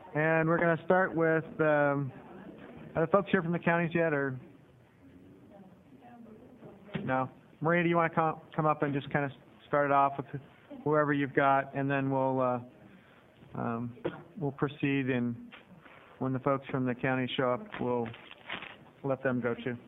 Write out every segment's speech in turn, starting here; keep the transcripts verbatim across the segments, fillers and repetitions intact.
And we're going to start with, um, are the folks here from the counties yet, or? No? Maria, do you want to come, come up and just kind of start it off with whoever you've got, and then we'll, uh, um, we'll proceed, and when the folks from the county show up, we'll let them go too.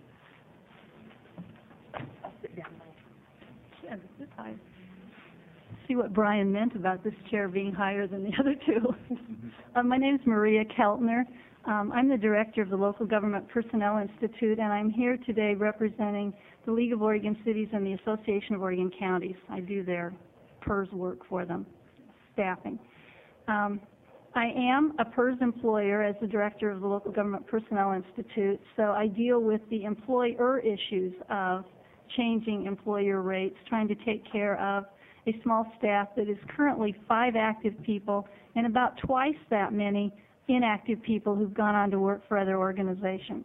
Yeah, this is high. See what Brian meant about this chair being higher than the other two. uh, my name is Maria Keltner. Um, I'm the director of the Local Government Personnel Institute, and I'm here today representing the League of Oregon Cities and the Association of Oregon Counties. I do their PERS work for them, staffing. Um, I am a PERS employer as the director of the Local Government Personnel Institute, so I deal with the employer issues of changing employer rates, trying to take care of a small staff that is currently five active people and about twice that many inactive people who've gone on to work for other organizations.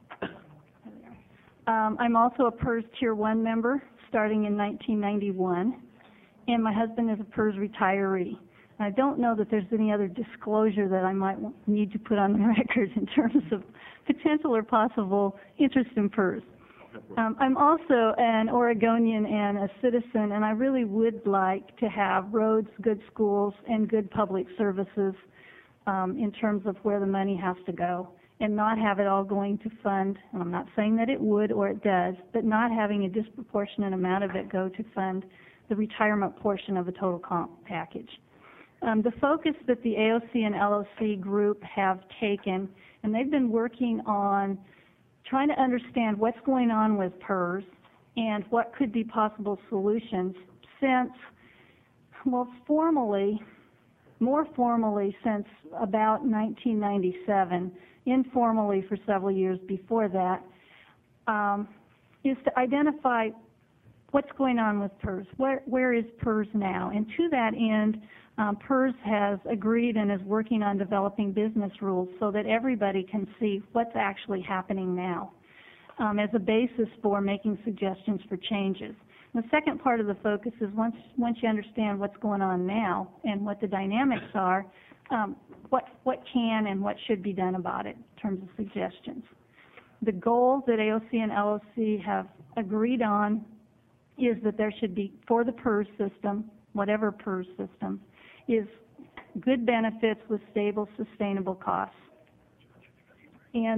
Um, I'm also a PERS Tier one member starting in nineteen ninety-one, and my husband is a PERS retiree. I don't know that there's any other disclosure that I might need to put on the record in terms of potential or possible interest in PERS. Um, I'm also an Oregonian and a citizen, and I really would like to have roads, good schools, and good public services um, in terms of where the money has to go, and not have it all going to fund, and I'm not saying that it would or it does, but not having a disproportionate amount of it go to fund the retirement portion of the total comp package. Um, the focus that the A O C and L O C group have taken, and they've been working on trying to understand what's going on with PERS and what could be possible solutions since, well, formally, more formally since about nineteen ninety-seven, informally for several years before that, um, is to identify what's going on with PERS. Where, where is PERS now? And to that end, um, PERS has agreed and is working on developing business rules so that everybody can see what's actually happening now um, as a basis for making suggestions for changes. And the second part of the focus is once, once you understand what's going on now and what the dynamics are, um, what, what can and what should be done about it in terms of suggestions. The goal that A O C and L O C have agreed on is that there should be, for the PERS system, whatever PERS system, is good benefits with stable, sustainable costs. And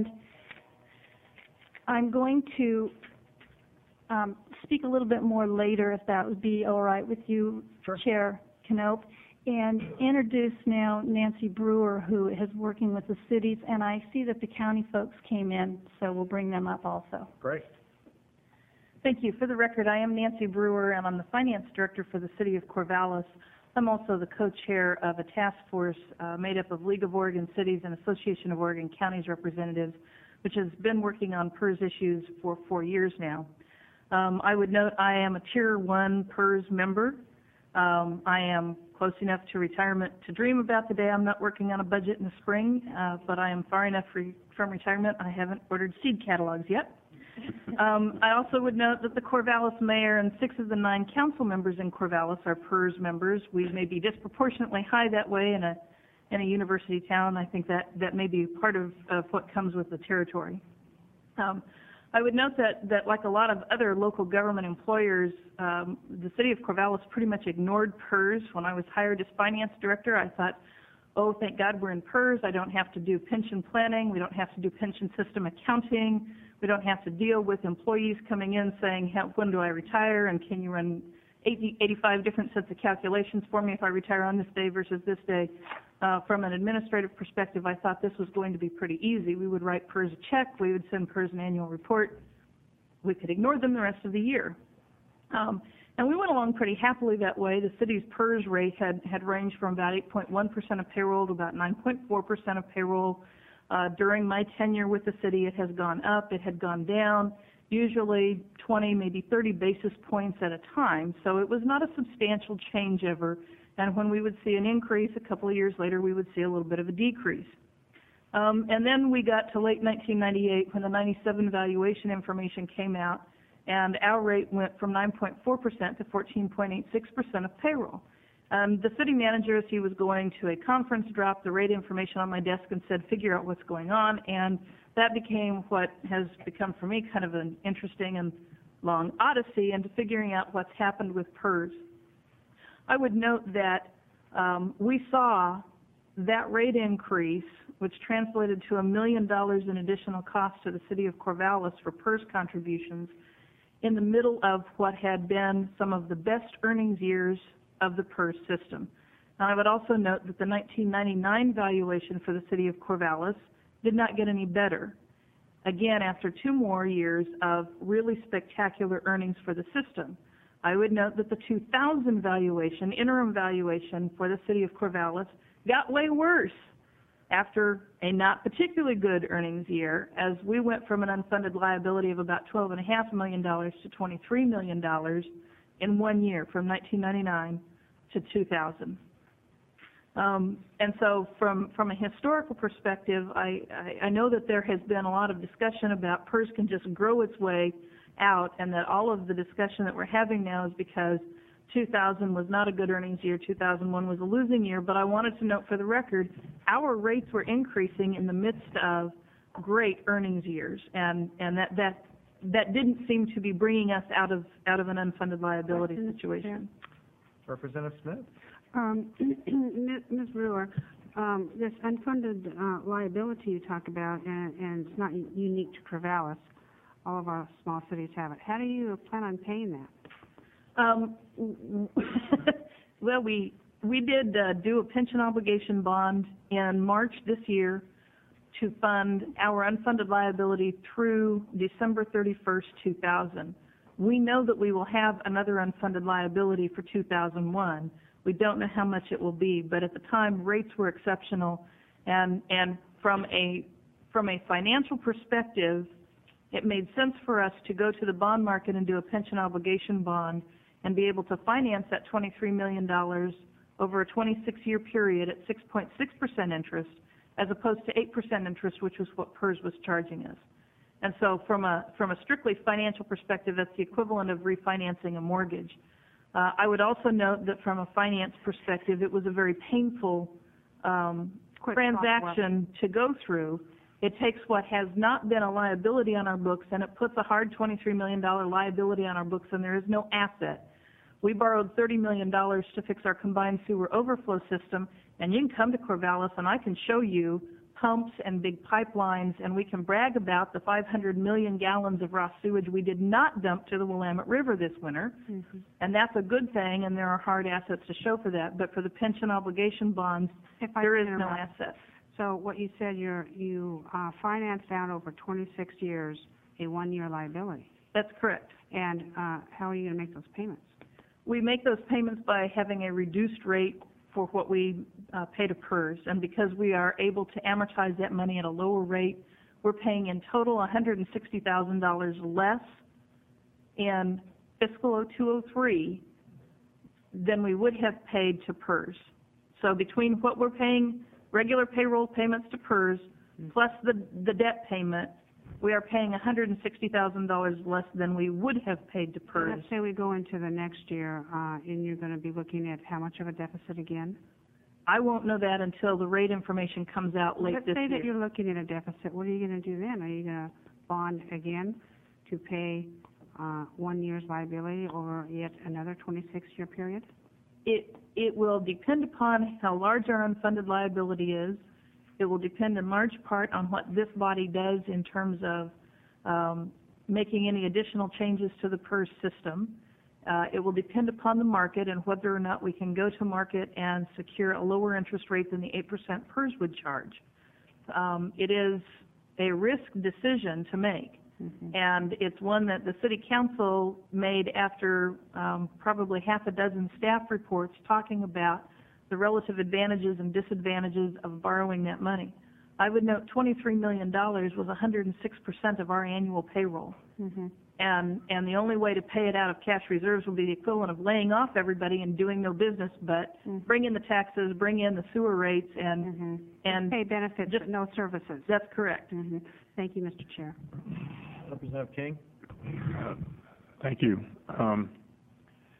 I'm going to um, speak a little bit more later, if that would be all right with you, sure. Chair Knope, and introduce now Nancy Brewer, who is working with the cities, and I see that the county folks came in, so we'll bring them up also. Great. Thank you. For the record, I am Nancy Brewer, and I'm the Finance Director for the City of Corvallis. I'm also the co-chair of a task force uh, made up of League of Oregon Cities and Association of Oregon Counties representatives, which has been working on PERS issues for four years now. Um, I would note I am a Tier one PERS member. Um, I am close enough to retirement to dream about the day I'm not working on a budget in the spring, uh, but I am far enough re from retirement I haven't ordered seed catalogs yet. Um, I also would note that the Corvallis mayor and six of the nine council members in Corvallis are PERS members. We may be disproportionately high that way in a in a university town. I think that that may be part of, of what comes with the territory. Um, I would note that that like a lot of other local government employers, um, the city of Corvallis pretty much ignored PERS. When I was hired as finance director, I thought, oh, thank God we're in PERS. I don't have to do pension planning. We don't have to do pension system accounting. We don't have to deal with employees coming in saying, when do I retire, and can you run eighty, eighty-five different sets of calculations for me if I retire on this day versus this day. Uh, from an administrative perspective, I thought this was going to be pretty easy. We would write PERS a check. We would send PERS an annual report. We could ignore them the rest of the year. Um, and we went along pretty happily that way. The city's PERS rate had, had ranged from about eight point one percent of payroll to about nine point four percent of payroll. Uh, during my tenure with the city, it has gone up, it had gone down, usually twenty, maybe thirty basis points at a time. So it was not a substantial change ever. And when we would see an increase, a couple of years later, we would see a little bit of a decrease. Um, and then we got to late nineteen ninety-eight when the ninety-seven valuation information came out, and our rate went from nine point four percent to fourteen point eight six percent of payroll. Um, the city manager, as he was going to a conference, dropped the rate information on my desk and said, figure out what's going on, and that became what has become for me kind of an interesting and long odyssey into figuring out what's happened with PERS. I would note that um, we saw that rate increase, which translated to a million dollars in additional costs to the city of Corvallis for PERS contributions, in the middle of what had been some of the best earnings years of the PERS system. Now, I would also note that the nineteen ninety-nine valuation for the city of Corvallis did not get any better. Again, after two more years of really spectacular earnings for the system. I would note that the two thousand valuation, interim valuation for the city of Corvallis, got way worse after a not particularly good earnings year, as we went from an unfunded liability of about twelve point five million dollars to twenty-three million dollars in one year, from nineteen ninety-nine to two thousand. Um, and so from, from a historical perspective, I, I, I know that there has been a lot of discussion about PERS can just grow its way out, and that all of the discussion that we're having now is because two thousand was not a good earnings year, two thousand one was a losing year. But I wanted to note for the record, our rates were increasing in the midst of great earnings years, and, and that, that, that didn't seem to be bringing us out of, out of an unfunded liability situation. Representative Smith? Um, Miz Brewer, um, this unfunded uh, liability you talk about, and, and it's not unique to Corvallis, all of our small cities have it. How do you plan on paying that? Um, well, we we did uh, do a pension obligation bond in March this year to fund our unfunded liability through December thirty-first, two thousand. We know that we will have another unfunded liability for two thousand one. We don't know how much it will be, but at the time rates were exceptional, and and from a from a financial perspective, it made sense for us to go to the bond market and do a pension obligation bond and be able to finance that twenty-three million dollars over a twenty-six year period at six point six percent interest, as opposed to eight percent interest, which was what PERS was charging us. And so from a, from a strictly financial perspective, that's the equivalent of refinancing a mortgage. Uh, I would also note that from a finance perspective, it was a very painful um, transaction to go through. It takes what has not been a liability on our books, and it puts a hard twenty-three million dollars liability on our books, and there is no asset. We borrowed thirty million dollars to fix our combined sewer overflow system, and you can come to Corvallis and I can show you pumps and big pipelines, and we can brag about the five hundred million gallons of raw sewage we did not dump to the Willamette River this winter. Mm-hmm. And that's a good thing, and there are hard assets to show for that. But for the pension obligation bonds, if there is no asset. So what you said, you're, you uh, financed out over twenty-six years a one-year liability. That's correct. And uh, how are you going to make those payments? We make those payments by having a reduced rate for what we uh, pay to PERS. And because we are able to amortize that money at a lower rate, we're paying in total one hundred sixty thousand dollars less in fiscal oh two oh three than we would have paid to PERS. So between what we're paying, regular payroll payments to PERS, plus the, the debt payment, we are paying one hundred sixty thousand dollars less than we would have paid to PERS. Let's say we go into the next year, uh, and you're going to be looking at how much of a deficit again? I won't know that until the rate information comes out late Let's this say year. that you're looking at a deficit. What are you going to do then? Are you going to bond again to pay uh, one year's liability over yet another twenty-six year period? It, it will depend upon how large our unfunded liability is. It will depend in large part on what this body does in terms of um, making any additional changes to the PERS system. Uh, it will depend upon the market and whether or not we can go to market and secure a lower interest rate than the eight percent PERS would charge. Um, it is a risk decision to make, mm-hmm. and it's one that the City Council made after um, probably half a dozen staff reports talking about the relative advantages and disadvantages of borrowing that money. I would note twenty-three million dollars was one hundred six percent of our annual payroll. Mm-hmm. And, and the only way to pay it out of cash reserves will be the equivalent of laying off everybody and doing no business, but mm-hmm. bring in the taxes, bring in the sewer rates, and, mm-hmm. and pay benefits, just, but no services. That's correct. Mm-hmm. Thank you, Mister Chair. Representative King? Uh, thank you. Um,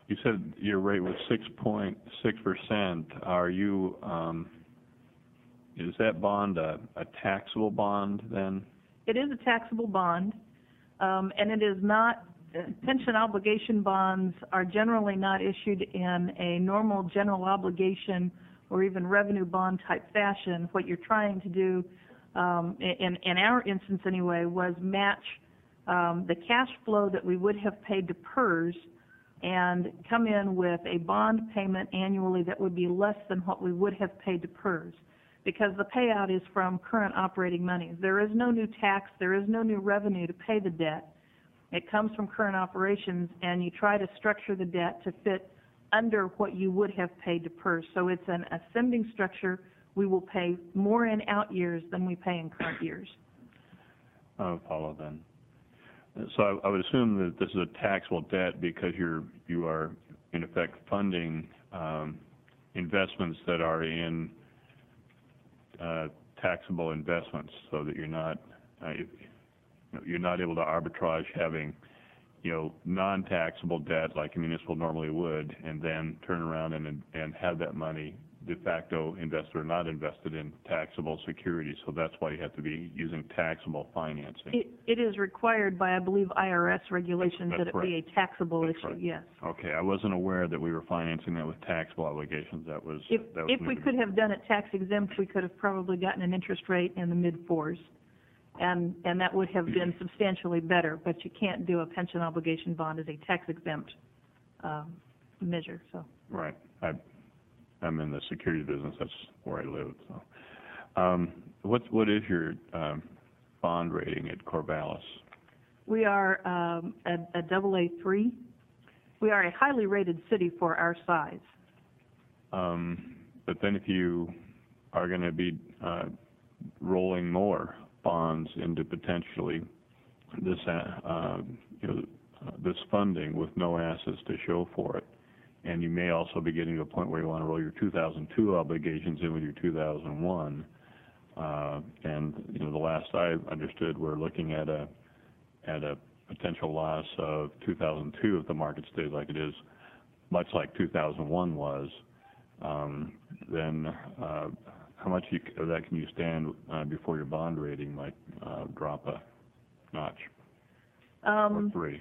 you said your rate was six point six percent. Are you, um, is that bond a, a taxable bond then? It is a taxable bond, um, and it is not, uh, pension obligation bonds are generally not issued in a normal general obligation or even revenue bond type fashion. What you're trying to do, um, in, in our instance anyway, was match um, the cash flow that we would have paid to P E R S and come in with a bond payment annually that would be less than what we would have paid to P E R S, because the payout is from current operating monies. There is no new tax, there is no new revenue to pay the debt. It comes from current operations, and you try to structure the debt to fit under what you would have paid to P E R S. So it's an ascending structure. We will pay more in out years than we pay in current years. I'll follow then. So I, I would assume that this is a taxable debt because you're, you are in effect funding um, investments that are in uh, taxable investments, so that you're not, uh, you know, you're not able to arbitrage having, you know, non-taxable debt like a municipal normally would, and then turn around and and have that money de facto invested or not invested in taxable securities. So that's why you have to be using taxable financing. It, it is required by, I believe, I R S regulations That's that it right. be a taxable That's issue, right. yes. Okay, I wasn't aware that we were financing that with taxable obligations. That was If, that was if new we to me. could have done it tax exempt, we could have probably gotten an interest rate in the mid-fours, and, and that would have been substantially better, but you can't do a pension obligation bond as a tax exempt um, measure, so. Right. I, I'm in the security business. That's where I live. So, um, what what is your um, bond rating at Corvallis? We are um, a, a double A three. We are a highly rated city for our size. Um, but then, if you are going to be uh, rolling more bonds into potentially this, uh, uh, you know, uh, this funding with no assets to show for it, and you may also be getting to a point where you want to roll your two thousand two obligations in with your two thousand one. Uh, and you know, the last I understood, we're looking at a at a potential loss of two thousand two if the market stays like it is, much like two thousand one was. Um, then uh, how much you, of that can you stand uh, before your bond rating might uh, drop a notch Um, or three?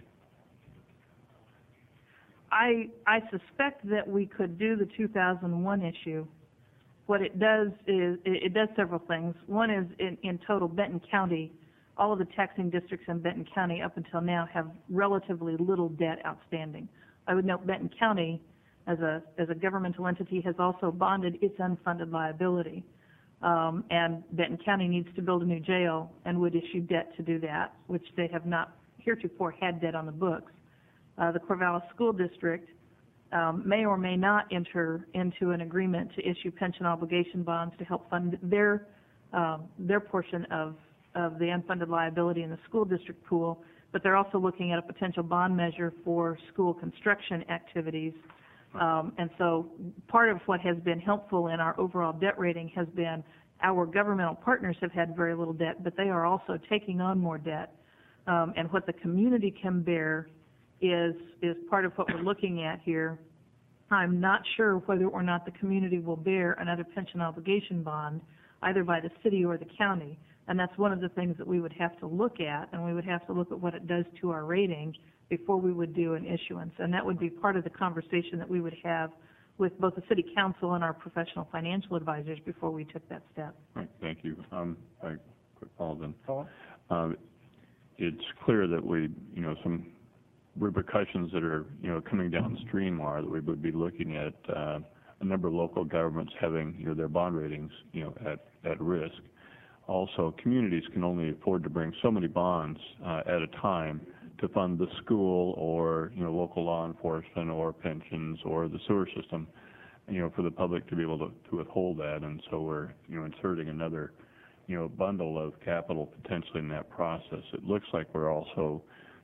I, I suspect that we could do the two thousand one issue. What it does is, it, it does several things. One is, in, in total, Benton County, all of the taxing districts in Benton County up until now have relatively little debt outstanding. I would note Benton County, as a, as a governmental entity, has also bonded its unfunded liability. Um, and Benton County needs to build a new jail and would issue debt to do that, which they have not heretofore had debt on the books. Uh, the Corvallis School District um, may or may not enter into an agreement to issue pension obligation bonds to help fund their um, their portion of, of the unfunded liability in the school district pool, but they're also looking at a potential bond measure for school construction activities. Um, and so part of what has been helpful in our overall debt rating has been our governmental partners have had very little debt, but they are also taking on more debt. Um, and what the community can bear is is part of what we're looking at here. I'm not sure whether or not the community will bear another pension obligation bond, either by the city or the county, and that's one of the things that we would have to look at, and we would have to look at what it does to our rating before we would do an issuance, and that would be part of the conversation that we would have with both the city council and our professional financial advisors before we took that step. Right, thank you. Um, I quick follow then. Um, it's clear that we, you know, some repercussions that are, you know, coming downstream are that we would be looking at uh, a number of local governments having, you know, their bond ratings, you know, at, at risk. Also, communities can only afford to bring so many bonds uh, at a time to fund the school or, you know, local law enforcement or pensions or the sewer system, you know, for the public to be able to, to withhold that. And so we're, you know, inserting another, you know, bundle of capital potentially in that process. It looks like we're also,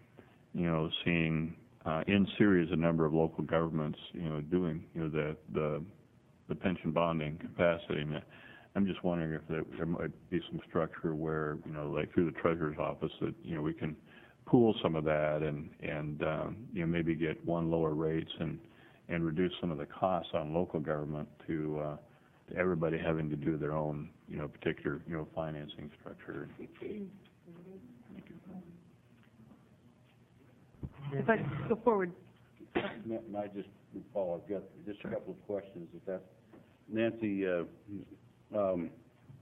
you know, seeing uh, in series a number of local governments, you know, doing, you know, the the, the pension bonding capacity. And I'm just wondering if there, there might be some structure where, you know, like through the treasurer's office, that, you know, we can pool some of that and and um, you know, maybe get one lower rates and and reduce some of the costs on local government to, uh, to everybody having to do their own, you know, particular, you know, financing structure. If I go forward, May may I just, Paul, I've got just a couple of questions, if that's, Nancy, uh, um,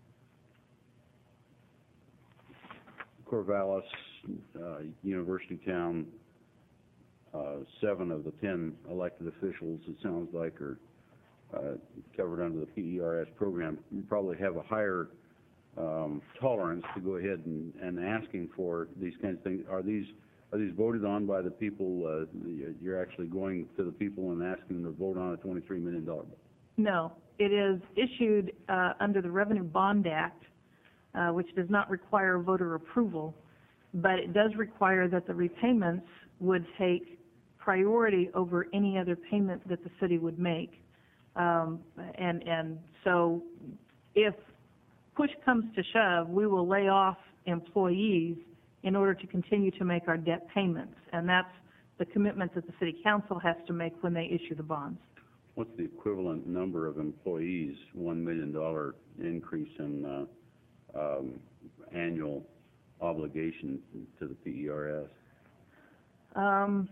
Corvallis, uh, University Town, uh, seven of the ten elected officials, it sounds like, are, uh, covered under the P E R S program. You probably have a higher, um, tolerance to go ahead and, and asking for these kinds of things. Are these, Are these voted on by the people, uh, the- you're actually going to the people and asking them to vote on a twenty-three million dollar bill? no. It is issued uh, under the Revenue Bond Act, uh, which does not require voter approval, but it does require that the repayments would take priority over any other payment that the city would make. Um, and, and so if push comes to shove, we will lay off employees in order to continue to make our debt payments. And that's the commitment that the city council has to make when they issue the bonds. What's the equivalent number of employees, one million dollar increase in, uh, um, annual obligation to the P E R S? Um,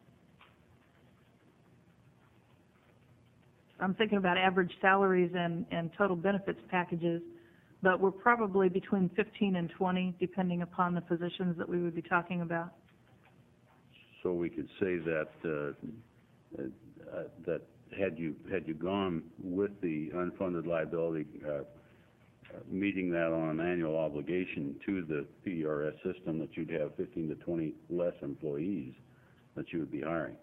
I'm thinking about average salaries and, and total benefits packages, but we're probably between fifteen and twenty, depending upon the positions that we would be talking about. So we could say that, uh, uh, that had you, had you gone with the unfunded liability, uh, uh, meeting that on an annual obligation to the P E R S system, that you'd have fifteen to twenty less employees that you would be hiring.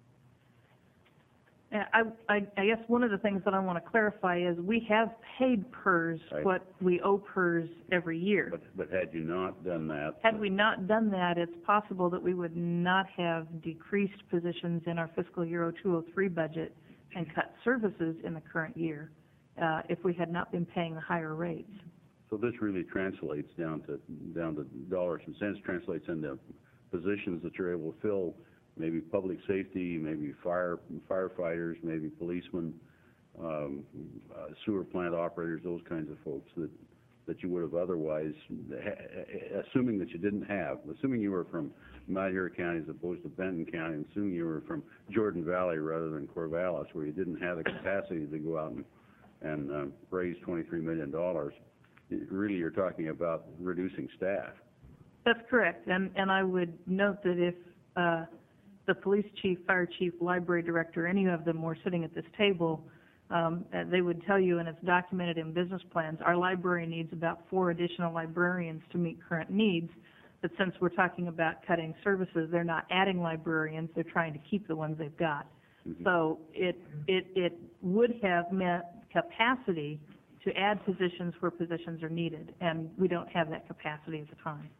Uh, I, I, I guess one of the things that I want to clarify is we have paid P E R S Right. what we owe P E R S every year. But, but had you not done that? Had we not done that, it's possible that we would not have decreased positions in our fiscal year oh two oh three budget and cut services in the current year, uh, if we had not been paying the higher rates. So this really translates down to, down to dollars and cents, translates into positions that you're able to fill, maybe public safety, maybe fire, firefighters, maybe policemen, um, uh, sewer plant operators, those kinds of folks that, that you would have otherwise, ha- assuming that you didn't have, assuming you were from Malheur County as opposed to Benton County, and assuming you were from Jordan Valley rather than Corvallis, where you didn't have the capacity to go out and, and uh, raise twenty-three million dollars, really you're talking about reducing staff. That's correct, and, and I would note that if uh, the police chief, fire chief, library director, any of them were sitting at this table, um, uh, they would tell you, and it's documented in business plans, our library needs about four additional librarians to meet current needs, but since we're talking about cutting services, they're not adding librarians, they're trying to keep the ones they've got. Mm-hmm. So it, it, it would have meant capacity to add positions where positions are needed, and we don't have that capacity at the time.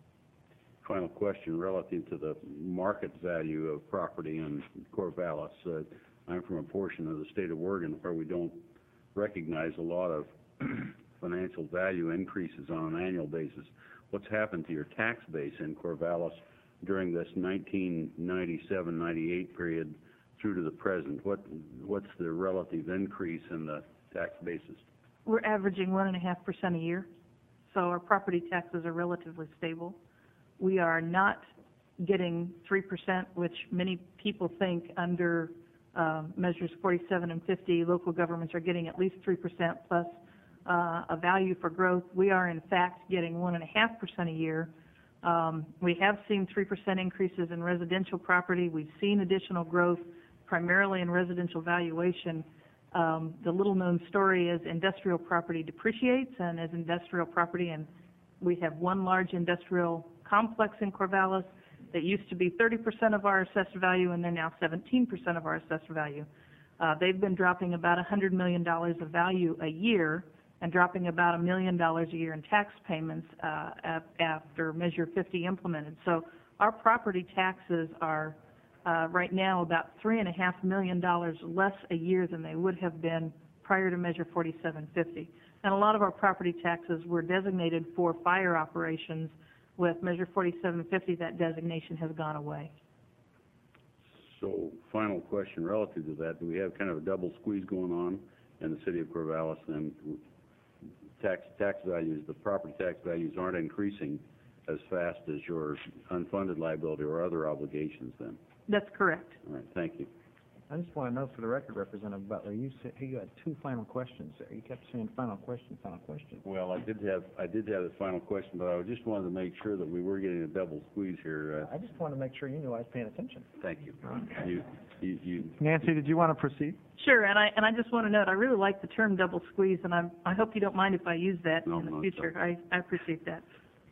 Final question relative to the market value of property in Corvallis. Uh, I'm from a portion of the state of Oregon where we don't recognize a lot of financial value increases on an annual basis. What's happened to your tax base in Corvallis during this nineteen ninety-seven ninety-eight period through to the present? What, what's the relative increase in the tax basis? We're averaging one and a half percent a year, so our property taxes are relatively stable. We are not getting three percent, which many people think under uh, measures forty-seven and fifty, local governments are getting at least three percent plus uh, a value for growth. We are in fact getting one and a half percent a year. Um, we have seen three percent increases in residential property. We've seen additional growth primarily in residential valuation. Um, the little-known story is industrial property depreciates, and as industrial property, and we have one large industrial complex in Corvallis that used to be thirty percent of our assessed value, and they're now seventeen percent of our assessed value. Uh, they've been dropping about one hundred million dollars of value a year and dropping about a million dollars a year in tax payments uh, after Measure fifty implemented. So our property taxes are Uh, right now about three and a half million dollars less a year than they would have been prior to Measure forty-seven fifty. And a lot of our property taxes were designated for fire operations. With Measure forty-seven fifty, that designation has gone away. So, final question relative to that, do we have kind of a double squeeze going on in the city of Corvallis, and tax, tax values, the property tax values aren't increasing as fast as your unfunded liability or other obligations then? That's correct. All right, thank you. I just want to know for the record, Representative Butler, you said, you had two final questions there. You kept saying final question, final question. Well, I did have, I did have the final question, but I just wanted to make sure that we were getting a double squeeze here. Uh, I just wanted to make sure you knew I was paying attention. thank you. You, you, you, Nancy, did you want to proceed? Sure, and I, and I just want to note, I really like the term double squeeze, and I'm, I hope you don't mind if I use that No, in the no, future. sorry. I, I appreciate that.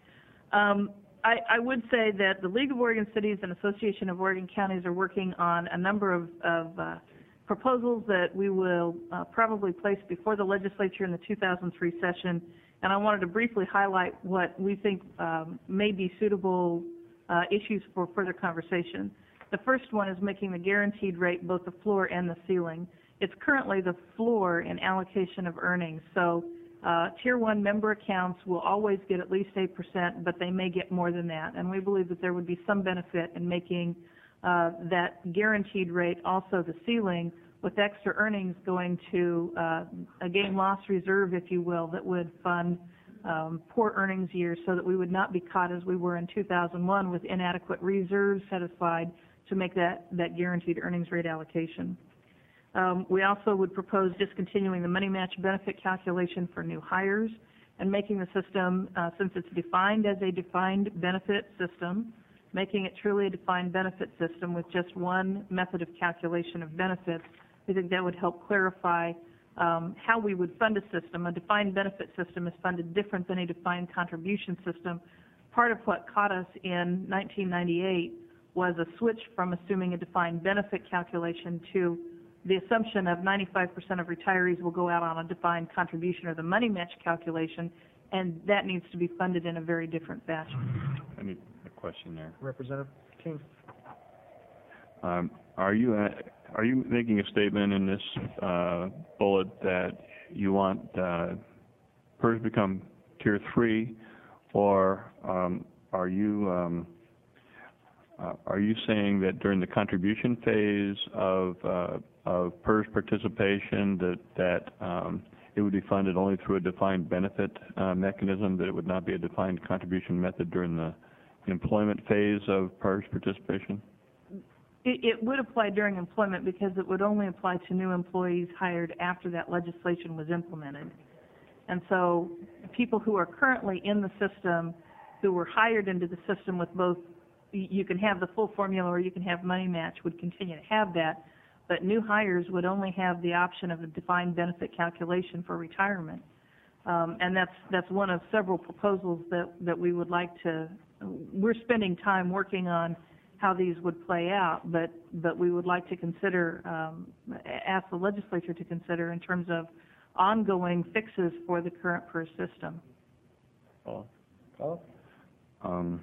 Um, I, I would say that the League of Oregon Cities and Association of Oregon Counties are working on a number of, of uh, proposals that we will uh, probably place before the legislature in the two thousand three session, and I wanted to briefly highlight what we think um, may be suitable uh, issues for further conversation. The first one is making the guaranteed rate both the floor and the ceiling. It's currently the floor in allocation of earnings, so uh, Tier one member accounts will always get at least eight percent, but they may get more than that, and we believe that there would be some benefit in making uh, that guaranteed rate also the ceiling, with extra earnings going to uh, a gain-loss reserve, if you will, that would fund um, poor earnings years so that we would not be caught as we were in two thousand one with inadequate reserves set aside to make that, that guaranteed earnings rate allocation. Um, we also would propose discontinuing the money match benefit calculation for new hires and making the system, uh, since it's defined as a defined benefit system, making it truly a defined benefit system with just one method of calculation of benefits. We think that would help clarify um, how we would fund a system. A defined benefit system is funded different than a defined contribution system. Part of what caught us in nineteen ninety-eight was a switch from assuming a defined benefit calculation to the assumption of ninety-five percent of retirees will go out on a defined contribution or the money match calculation, and that needs to be funded in a very different fashion. I need a question there. Representative King? Um, are you, uh, are you making a statement in this, uh, bullet that you want, uh, PERS become tier three, or, um, are you, um, uh, are you saying that during the contribution phase of, uh, of PERS participation that, that, um, it would be funded only through a defined benefit, uh, mechanism, that it would not be a defined contribution method during the employment phase of PERS participation? It, it would apply during employment because it would only apply to new employees hired after that legislation was implemented. And so people who are currently in the system, who were hired into the system with both, you can have the full formula or you can have money match, would continue to have that, but new hires would only have the option of a defined benefit calculation for retirement. Um, and that's, that's one of several proposals that, that we would like to, we're spending time working on how these would play out, but, but we would like to consider, um, ask the legislature to consider in terms of ongoing fixes for the current PERS system. Paul? Paul? Um,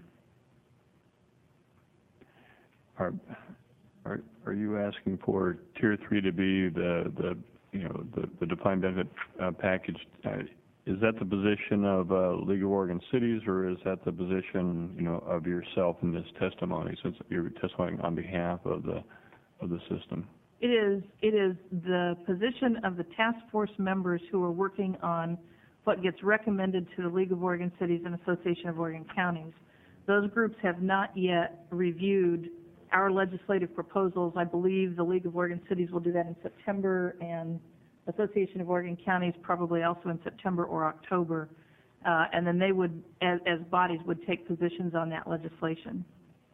are, are, are you asking for tier three to be the, the, you know, the, the defined benefit, uh, package? Uh, Is that the position of uh, League of Oregon Cities, or is that the position, you know, of yourself in this testimony, since you're testifying on behalf of the of the system? It is, it is the position of the task force members who are working on what gets recommended to the League of Oregon Cities and Association of Oregon Counties. Those groups have not yet reviewed our legislative proposals. I believe the League of Oregon Cities will do that in September, and Association of Oregon Counties probably also in September or October, uh, and then they would, as, as bodies, would take positions on that legislation.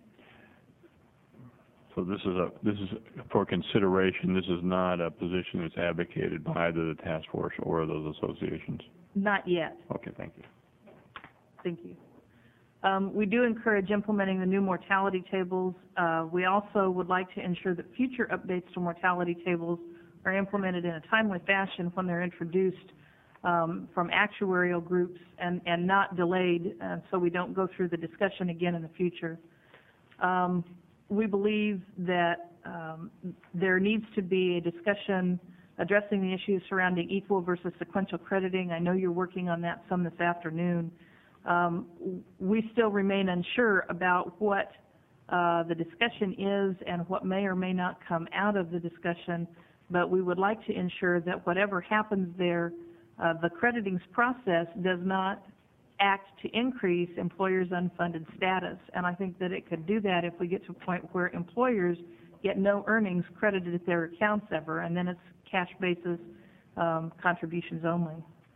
So this is a this is for consideration. This is not a position that's advocated by either the task force or those associations. Not yet. Okay, thank you. Thank you. Um, we do encourage implementing the new mortality tables. Uh, we also would like to ensure that future updates to mortality tables are implemented in a timely fashion when they're introduced um, from actuarial groups and, and not delayed, uh, so we don't go through the discussion again in the future. Um, we believe that um, there needs to be a discussion addressing the issues surrounding equal versus sequential crediting. I know you're working on that some this afternoon. Um, we still remain unsure about what uh, the discussion is and what may or may not come out of the discussion, but we would like to ensure that whatever happens there, uh, the creditings process does not act to increase employers' unfunded status. And I think that it could do that if we get to a point where employers get no earnings credited at their accounts ever, and then it's cash basis um, contributions only.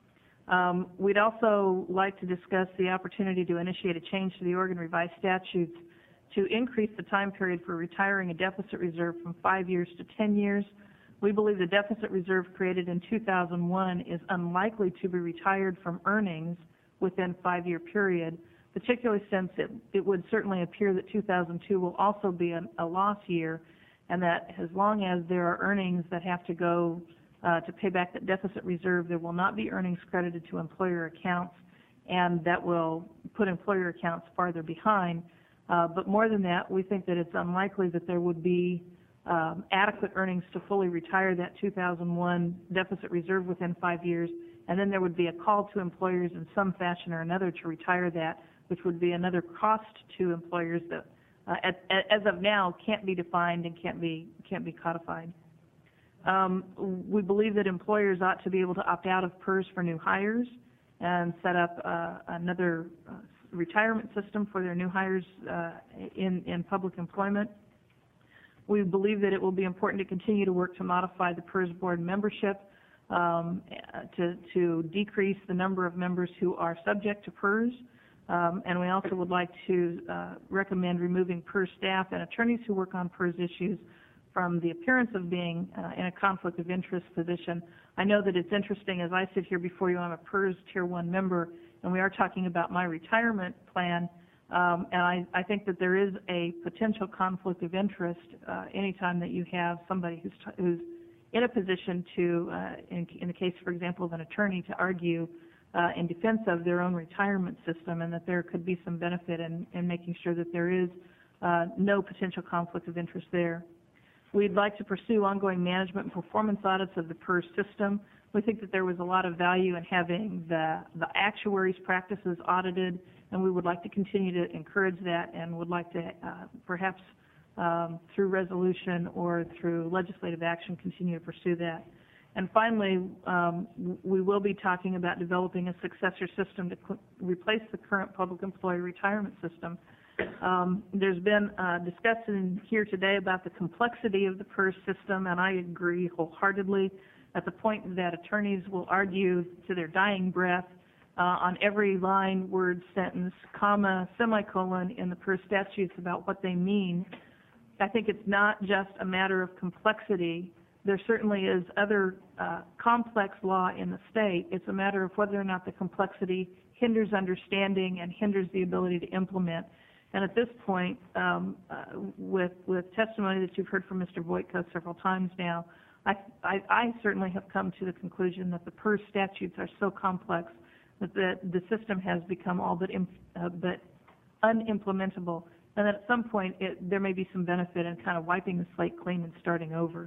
Um, we'd also like to discuss the opportunity to initiate a change to the Oregon Revised Statutes to increase the time period for retiring a deficit reserve from five years to ten years. We believe the deficit reserve created in two thousand one is unlikely to be retired from earnings within a five-year period, particularly since it, it would certainly appear that two thousand two will also be a, a loss year, and that as long as there are earnings that have to go uh, to pay back that deficit reserve, there will not be earnings credited to employer accounts, and that will put employer accounts farther behind. Uh, but more than that, we think that it's unlikely that there would be um, adequate earnings to fully retire that two thousand one deficit reserve within five years, and then there would be a call to employers in some fashion or another to retire that, which would be another cost to employers that, uh, at, at, as of now, can't be defined and can't be can't be codified. Um, we believe that employers ought to be able to opt out of P E R S for new hires and set up uh, another uh, retirement system for their new hires uh, in, in public employment. We believe that it will be important to continue to work to modify the P E R S board membership um, to, to decrease the number of members who are subject to P E R S. Um, and we also would like to uh, recommend removing P E R S staff and attorneys who work on P E R S issues from the appearance of being uh, in a conflict of interest position. I know that it's interesting, as I sit here before you, I'm a P E R S Tier one member, and we are talking about my retirement plan, um, and I, I think that there is a potential conflict of interest uh, anytime that you have somebody who's, t who's in a position to, uh, in, in the case, for example, of an attorney, to argue uh, in defense of their own retirement system, and that there could be some benefit in, in making sure that there is uh, no potential conflict of interest there. We'd like to pursue ongoing management and performance audits of the P E R S system. We think that there was a lot of value in having the, the actuaries' practices audited, and we would like to continue to encourage that, and would like to uh, perhaps um, through resolution or through legislative action continue to pursue that. And finally, um, we will be talking about developing a successor system to replace the current public employee retirement system. Um, there's been uh, discussion here today about the complexity of the P E R S system, and I agree wholeheartedly. At the point that attorneys will argue to their dying breath uh, on every line, word, sentence, comma, semicolon in the P E R S statutes about what they mean, I think it's not just a matter of complexity. There certainly is other uh, complex law in the state. It's a matter of whether or not the complexity hinders understanding and hinders the ability to implement. And at this point, um, uh, with, with testimony that you've heard from Mister Voitko several times now, I, I, I certainly have come to the conclusion that the P E R S statutes are so complex that the, the system has become all but, imp, uh, but unimplementable, and that at some point it, there may be some benefit in kind of wiping the slate clean and starting over.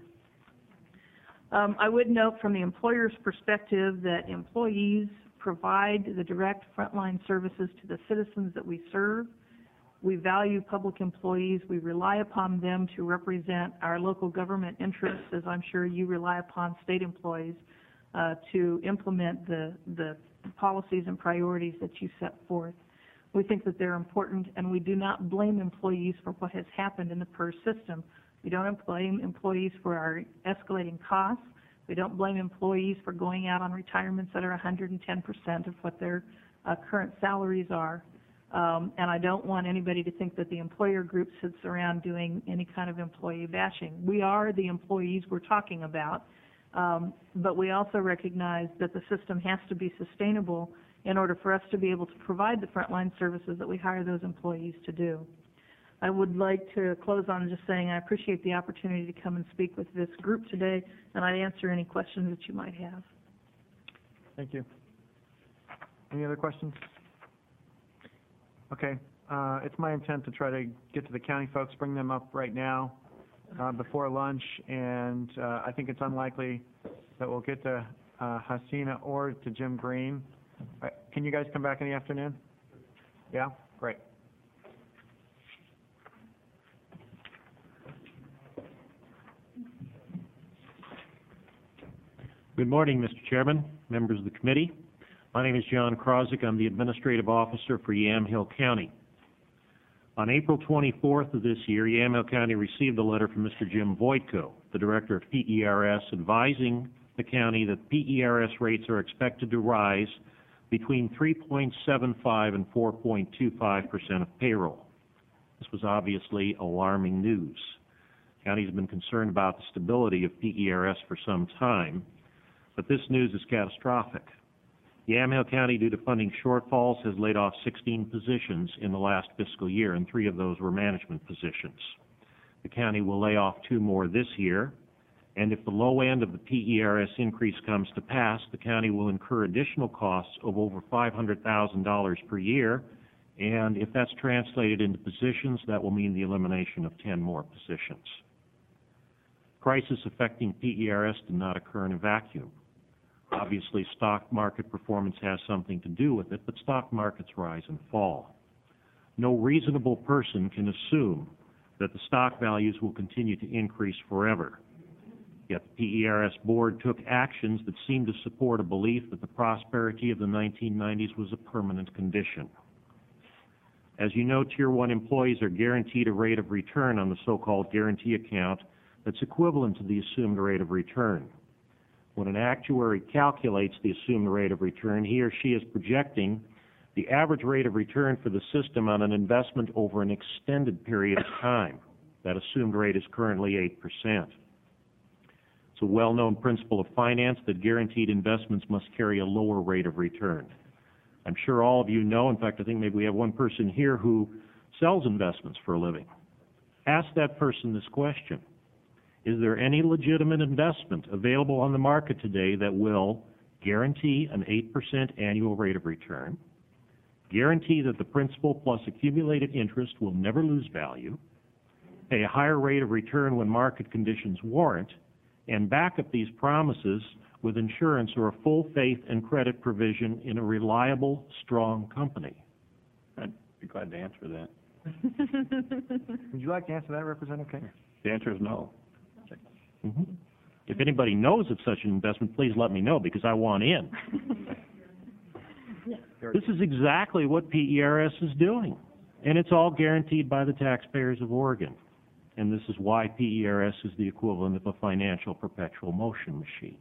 Um, I would note from the employer's perspective that employees provide the direct frontline services to the citizens that we serve. We value public employees. We rely upon them to represent our local government interests, as I'm sure you rely upon state employees uh, to implement the, the policies and priorities that you set forth. We think that they're important, and we do not blame employees for what has happened in the P E R S system. We don't blame employees for our escalating costs. We don't blame employees for going out on retirements that are one hundred ten percent of what their uh, current salaries are. Um, and I don't want anybody to think that the employer group sits around doing any kind of employee bashing. We are the employees we're talking about, um, but we also recognize that the system has to be sustainable in order for us to be able to provide the frontline services that we hire those employees to do. I would like to close on just saying I appreciate the opportunity to come and speak with this group today, and I'd answer any questions that you might have. Thank you. Any other questions? Okay, uh, it's my intent to try to get to the county folks, bring them up right now uh, before lunch, and uh, I think it's unlikely that we'll get to uh, Hasina or to Jim Green. Uh, can you guys come back in the afternoon? Yeah? Great. Good morning, Mister Chairman, members of the committee. My name is John Krozik. I'm the Administrative Officer for Yamhill County. On April twenty-fourth of this year, Yamhill County received a letter from Mister Jim Voitko, the Director of P E R S, advising the county that P E R S rates are expected to rise between three point seven five and four point two five percent of payroll. This was obviously alarming news. The county has been concerned about the stability of P E R S for some time, but this news is catastrophic. Yamhill County, due to funding shortfalls, has laid off sixteen positions in the last fiscal year, and three of those were management positions. The county will lay off two more this year, and if the low end of the P E R S increase comes to pass, the county will incur additional costs of over five hundred thousand dollars per year, and if that's translated into positions, that will mean the elimination of ten more positions. Crisis affecting P E R S did not occur in a vacuum. Obviously, stock market performance has something to do with it, but stock markets rise and fall. No reasonable person can assume that the stock values will continue to increase forever. Yet the P E R S board took actions that seemed to support a belief that the prosperity of the nineteen nineties was a permanent condition. As you know, Tier one employees are guaranteed a rate of return on the so-called guarantee account that's equivalent to the assumed rate of return. When an actuary calculates the assumed rate of return, he or she is projecting the average rate of return for the system on an investment over an extended period of time. That assumed rate is currently eight percent. It's a well-known principle of finance that guaranteed investments must carry a lower rate of return. I'm sure all of you know, in fact, I think maybe we have one person here who sells investments for a living. Ask that person this question. Is there any legitimate investment available on the market today that will guarantee an eight percent annual rate of return, guarantee that the principal plus accumulated interest will never lose value, pay a higher rate of return when market conditions warrant, and back up these promises with insurance or a full faith and credit provision in a reliable, strong company? I'd be glad to answer that. Would you like to answer that, Representative King? The answer is no. Mm-hmm. If anybody knows of such an investment, please let me know, because I want in. This is exactly what P E R S is doing, and it's all guaranteed by the taxpayers of Oregon. And this is why P E R S is the equivalent of a financial perpetual motion machine.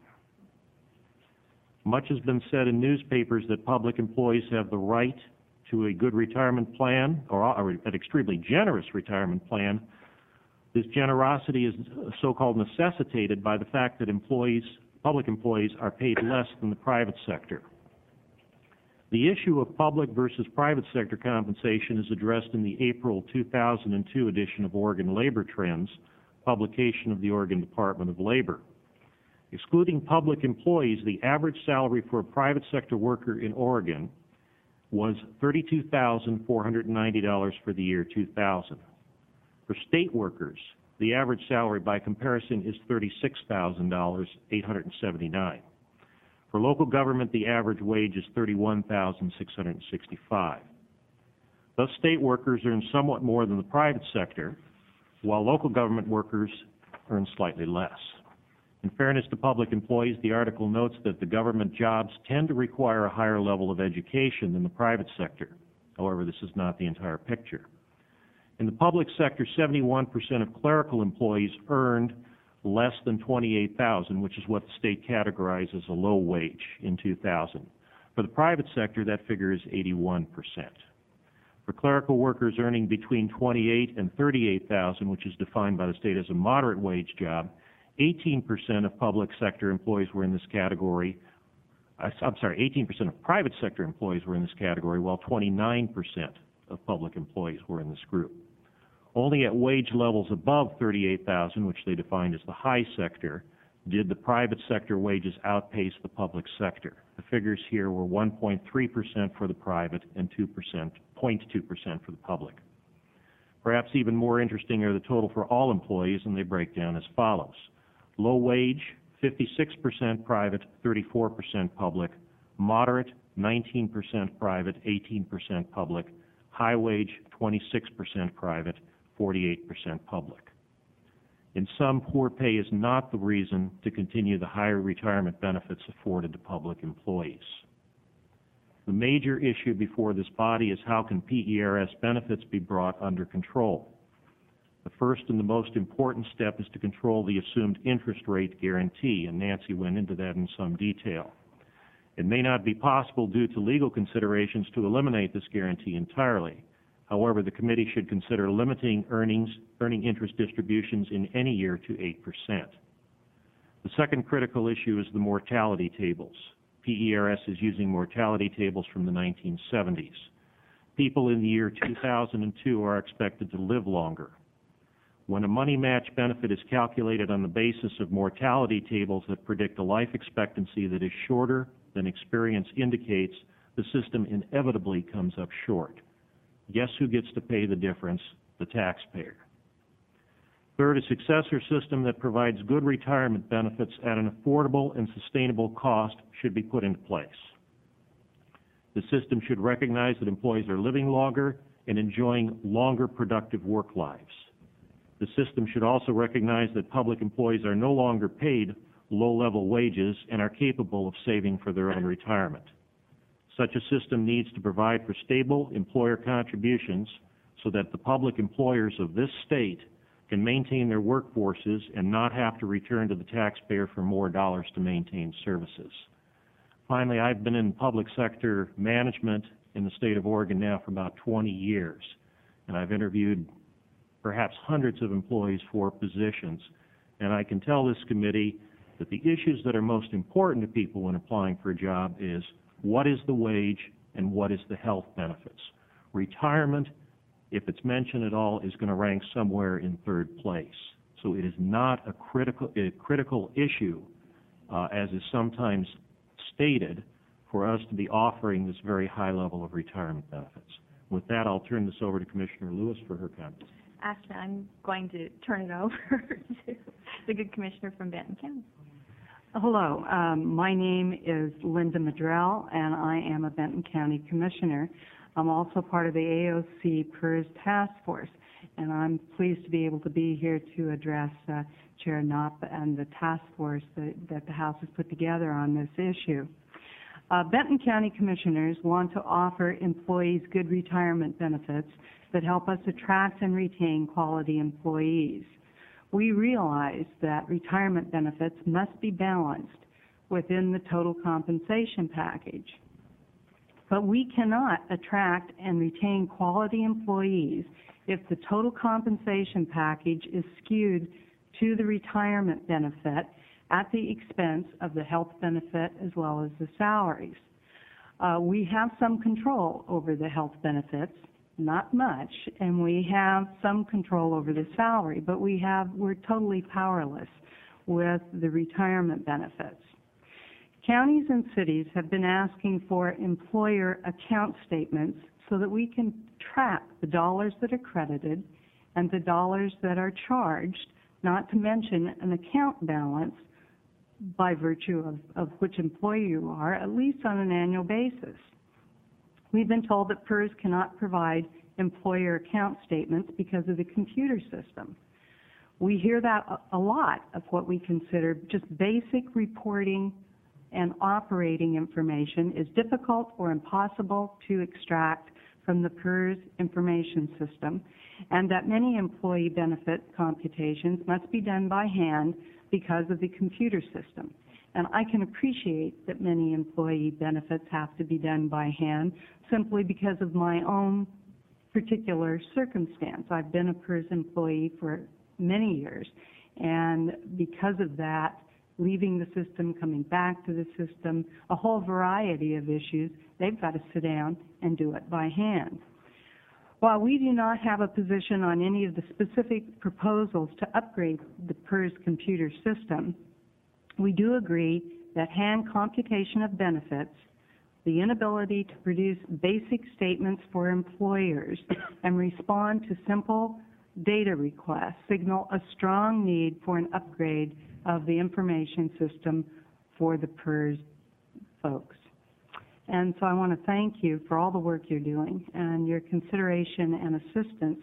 Much has been said in newspapers that public employees have the right to a good retirement plan, or an extremely generous retirement plan. This generosity is so-called necessitated by the fact that employees, public employees, are paid less than the private sector. The issue of public versus private sector compensation is addressed in the April two thousand two edition of Oregon Labor Trends, publication of the Oregon Department of Labor. Excluding public employees, the average salary for a private sector worker in Oregon was thirty-two thousand four hundred ninety dollars for the year two thousand. For state workers, the average salary by comparison is thirty-six thousand eight hundred seventy-nine dollars. For local government, the average wage is thirty-one thousand six hundred sixty-five dollars. Thus, state workers earn somewhat more than the private sector, while local government workers earn slightly less. In fairness to public employees, the article notes that the government jobs tend to require a higher level of education than the private sector. However, this is not the entire picture. In the public sector, seventy-one percent of clerical employees earned less than twenty-eight thousand dollars, which is what the state categorized as a low wage in two thousand. For the private sector, that figure is eighty-one percent. For clerical workers earning between twenty-eight thousand and thirty-eight thousand dollars, which is defined by the state as a moderate wage job, eighteen percent of public sector employees were in this category. I'm sorry, eighteen percent of private sector employees were in this category, while twenty-nine percent of public employees were in this group. Only at wage levels above thirty-eight thousand dollars, which they defined as the high sector, did the private sector wages outpace the public sector. The figures here were one point three percent for the private and two percent, zero point two percent for the public. Perhaps even more interesting are the total for all employees, and they break down as follows. Low wage, fifty-six percent private, thirty-four percent public. Moderate, nineteen percent private, eighteen percent public. High wage, twenty-six percent private, forty-eight percent public. In sum, poor pay is not the reason to continue the higher retirement benefits afforded to public employees. The major issue before this body is how can P E R S benefits be brought under control. The first and the most important step is to control the assumed interest rate guarantee, and Nancy went into that in some detail. It may not be possible due to legal considerations to eliminate this guarantee entirely. However, the committee should consider limiting earnings, earning interest distributions in any year to eight percent. The second critical issue is the mortality tables. P E R S is using mortality tables from the nineteen seventies. People in the year two thousand two are expected to live longer. When a money match benefit is calculated on the basis of mortality tables that predict a life expectancy that is shorter than experience indicates, the system inevitably comes up short. Guess who gets to pay the difference? The taxpayer. Third, a successor system that provides good retirement benefits at an affordable and sustainable cost should be put into place. The system should recognize that employees are living longer and enjoying longer productive work lives. The system should also recognize that public employees are no longer paid low-level wages and are capable of saving for their own retirement. Such a system needs to provide for stable employer contributions so that the public employers of this state can maintain their workforces and not have to return to the taxpayer for more dollars to maintain services. Finally, I've been in public sector management in the state of Oregon now for about twenty years, and I've interviewed perhaps hundreds of employees for positions, and I can tell this committee that the issues that are most important to people when applying for a job is what is the wage and what is the health benefits. Retirement, if it's mentioned at all, is going to rank somewhere in third place. So it is not a critical, a critical issue, uh, as is sometimes stated, for us to be offering this very high level of retirement benefits. With that, I'll turn this over to Commissioner Lewis for her comments. Actually, I'm going to turn it over to the good commissioner from Benton County. Hello, um, my name is Linda Madrell, and I am a Benton County Commissioner. I'm also part of the A O C PERS Task Force, and I'm pleased to be able to be here to address uh, Chair Knopp and the task force that, that the House has put together on this issue. Uh, Benton County Commissioners want to offer employees good retirement benefits that help us attract and retain quality employees. We realize that retirement benefits must be balanced within the total compensation package. But we cannot attract and retain quality employees if the total compensation package is skewed to the retirement benefit at the expense of the health benefit as well as the salaries. Uh, we have some control over the health benefits, not much, and we have some control over the salary, but we have, we're totally powerless with the retirement benefits. Counties and cities have been asking for employer account statements so that we can track the dollars that are credited and the dollars that are charged, not to mention an account balance by virtue of, of which employee you are, at least on an annual basis. We've been told that PERS cannot provide employer account statements because of the computer system. We hear that a, a lot of what we consider just basic reporting and operating information is difficult or impossible to extract from the PERS information system, and that many employee benefit computations must be done by hand because of the computer system. And I can appreciate that many employee benefits have to be done by hand simply because of my own particular circumstance. I've been a PERS employee for many years, and because of that, leaving the system, coming back to the system, a whole variety of issues, they've got to sit down and do it by hand. While we do not have a position on any of the specific proposals to upgrade the PERS computer system, we do agree that hand computation of benefits, the inability to produce basic statements for employers and respond to simple data requests signal a strong need for an upgrade of the information system for the PERS folks. And so I want to thank you for all the work you're doing and your consideration and assistance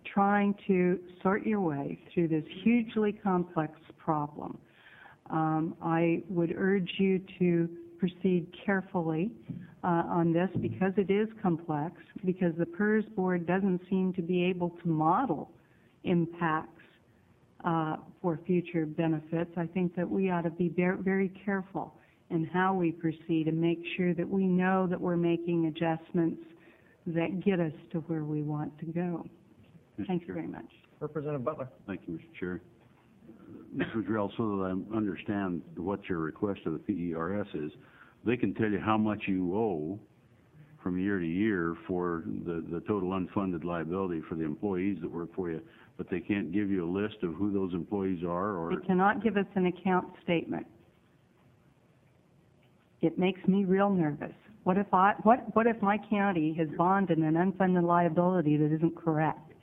trying to sort your way through this hugely complex problem. Um, I would urge you to proceed carefully uh, on this because it is complex, because the PERS board doesn't seem to be able to model impacts uh, for future benefits. I think that we ought to be very, very careful in how we proceed and make sure that we know that we're making adjustments that get us to where we want to go. Thank you very much. Representative Butler. Thank you, Mister Chair. Mister Madrell, so that I understand what your request of the P E R S is, they can tell you how much you owe from year to year for the, the total unfunded liability for the employees that work for you, but they can't give you a list of who those employees are, or? They cannot give us an account statement. It makes me real nervous. What if I, what, what if my county has bonded an unfunded liability that isn't correct?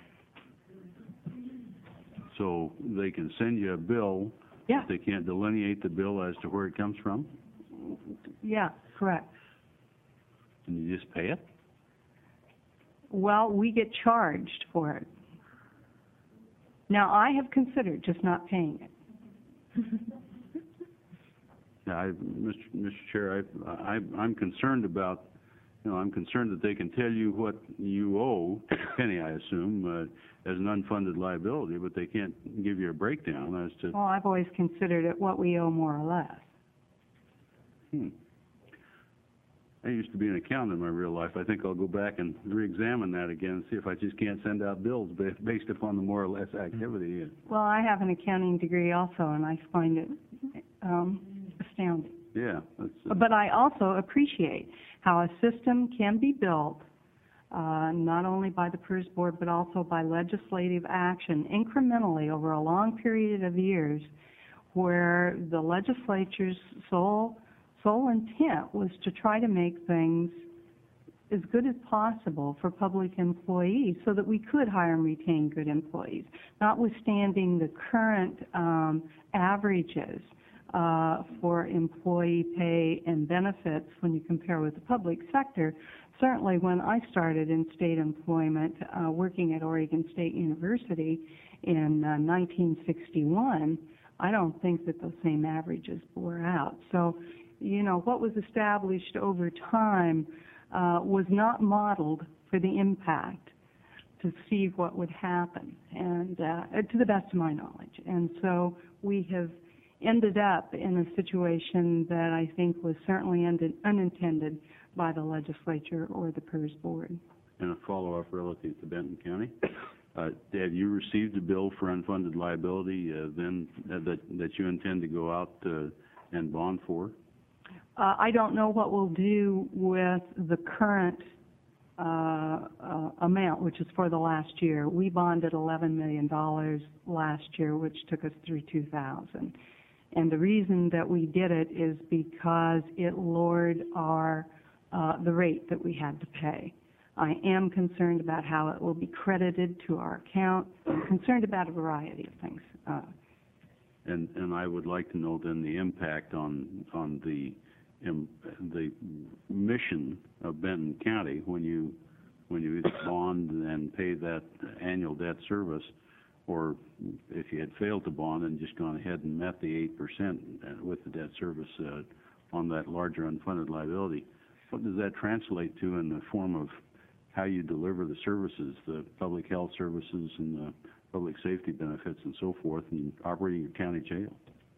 So they can send you a bill. Yeah. They can't delineate the bill as to where it comes from, Yeah, correct. and you just pay it? Well, we get charged for it. Now, I have considered just not paying it. Yeah, I, Mister Mister Chair, I, I, I'm concerned about, you know, I'm concerned that they can tell you what you owe, penny, I assume, uh, as an unfunded liability, but they can't give you a breakdown as to, Well, I've always considered it what we owe more or less. hmm. I used to be an accountant in my real life. I think I'll go back and re-examine that again and see if I just can't send out bills ba- based upon the more or less activity. Well, I have an accounting degree also, and I find it um, astounding. Yeah, that's, uh, But I also appreciate how a system can be built, uh, not only by the PERS board, but also by legislative action incrementally over a long period of years, where the legislature's sole, sole intent was to try to make things as good as possible for public employees so that we could hire and retain good employees, notwithstanding the current um, averages uh, for employee pay and benefits when you compare with the public sector. Certainly when I started in state employment, uh, working at Oregon State University in uh, nineteen sixty-one, I don't think that those same averages bore out. So, you know, what was established over time uh, was not modeled for the impact to see what would happen, and uh, to the best of my knowledge. And so we have ended up in a situation that I think was certainly un- unintended by the legislature or the PERS board. and a follow-up relative to Benton County. Uh, have you received a bill for unfunded liability uh, then uh, that that you intend to go out uh, and bond for? Uh, I don't know what we'll do with the current uh, uh, amount, which is for the last year. We bonded eleven million dollars last year, which took us through two thousand. And the reason that we did it is because it lowered our uh, the rate that we had to pay. I am concerned about how it will be credited to our account. I'm concerned about a variety of things. Uh, And and I would like to know then the impact on on the um, the mission of Benton County when you when you either bond and pay that annual debt service, or if you had failed to bond and just gone ahead and met the eight percent with the debt service uh, on that larger unfunded liability. What does that translate to in the form of how you deliver the services, the public health services and the public safety benefits and so forth, and operating your county jail?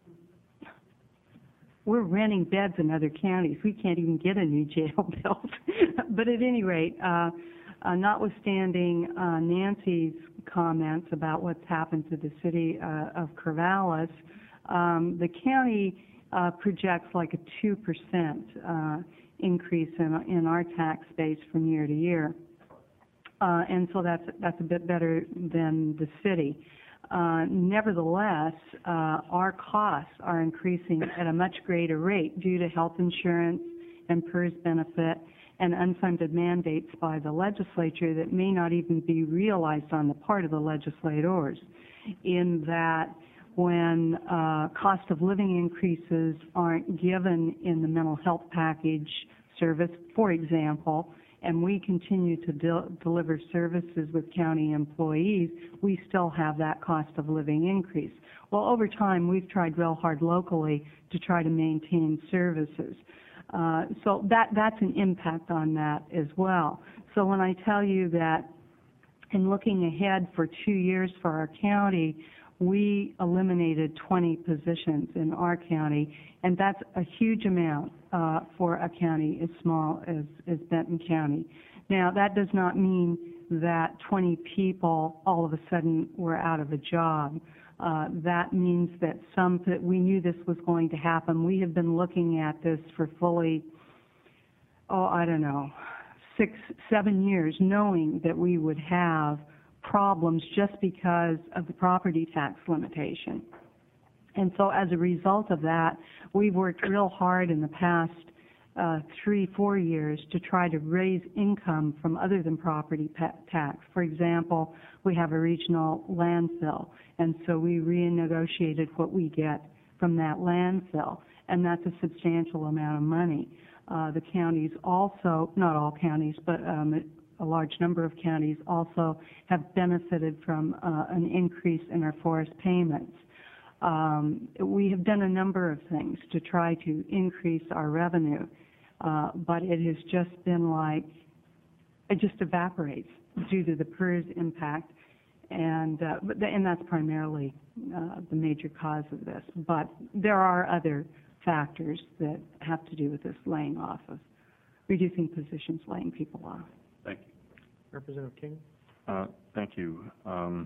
We're renting beds in other counties. We can't even get a new jail built. But at any rate, uh, uh, notwithstanding uh, Nancy's comments about what's happened to the city uh, of Corvallis, um, the county uh, projects like a two percent uh, increase in, in our tax base from year to year. Uh, and so that's, that's a bit better than the city. Uh, nevertheless, uh, our costs are increasing at a much greater rate due to health insurance and PERS benefit and unfunded mandates by the legislature that may not even be realized on the part of the legislators, in that when uh, cost of living increases aren't given in the mental health package service, for example, and we continue to del- deliver services with county employees, we still have that cost of living increase. Well, over time, we've tried real hard locally to try to maintain services. Uh, so that, that's an impact on that as well. So when I tell you that in looking ahead for two years for our county, we eliminated twenty positions in our county, and that's a huge amount uh, for a county as small as, as Benton County. Now, that does not mean that twenty people all of a sudden were out of a job. Uh, that means that some, that we knew this was going to happen. We have been looking at this for fully, oh, I don't know, six, seven years, knowing that we would have problems just because of the property tax limitation. And so as a result of that, we've worked real hard in the past uh, three, four years to try to raise income from other than property tax. For example, we have a regional landfill, and so we renegotiated what we get from that landfill, and that's a substantial amount of money. Uh, the counties also, not all counties, but um, a large number of counties also have benefited from uh, an increase in our forest payments. Um, we have done a number of things to try to increase our revenue, uh, but it has just been like, it just evaporates due to the PERS impact, and, uh, but the, and that's primarily uh, the major cause of this. But there are other factors that have to do with this laying off of, reducing positions, laying people off. Thank you. Representative King? Uh, thank you. Um,